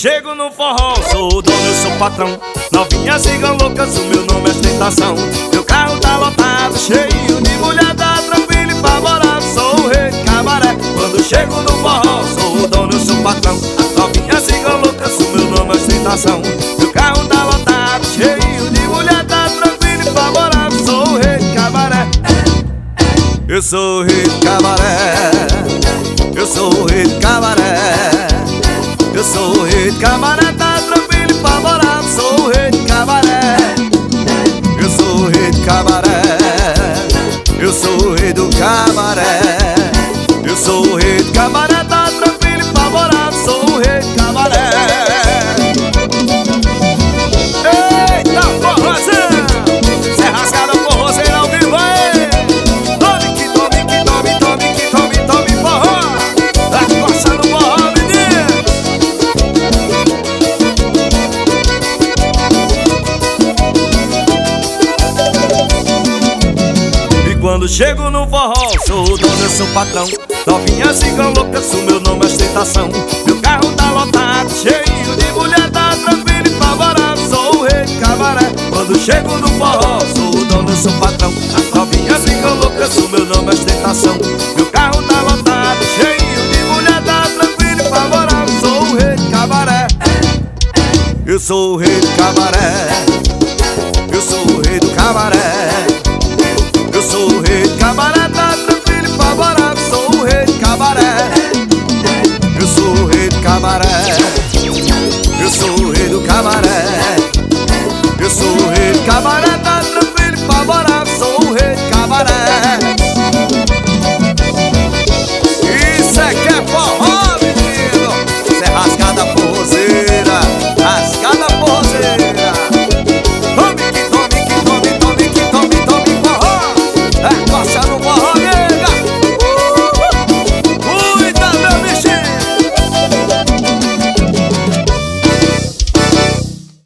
chego no forró, sou o dono, eu sou o patrão. Novinhas ficam loucas, o meu nome é ostentação. Meu carro tá lotado, cheio de mulherada, tranquilo e favorável. Sou o rei de cabaré. Quando chego no forró, sou o dono, eu sou o patrão. Novinhas ficam loucas, o meu nome é ostentação. Meu carro tá lotado, cheio de mulherada, tranquilo e favorável. Sou o rei de cabaré. Eu sou o rei de cabaré. Eu sou o rei de cabaré. Eu sou o rei de cabaré, tá tranquilo e favorável. Sou o rei de cabaré. Eu sou o rei de cabaré. Eu sou o rei do cabaré. Eu sou o rei de cabaré, tá tranquilo e favorável. Sou o rei de cabaré. Eita, forrozão! Cê rasgada forrozeira ao vivo, hein? Tome que tome, que tome, tome, que tome, tome forró. Tá coçando forró, menino. E quando chego no forró, sou o dono, eu sou o patrão. Novinhas ficam loucas, o meu nome é ostentação. Meu carro tá lotado, cheio de mulher, tá tranquilo e favorável. Sou o rei de cabaré. Quando chego no forró, sou o dono, eu sou o patrão. As novinhas ficam loucas, o meu nome é ostentação. Meu carro tá lotado, cheio de mulher, tá tranquilo e favorável. Sou o rei de cabaré. Eu sou o rei do cabaré. Eu sou o rei do cabaré.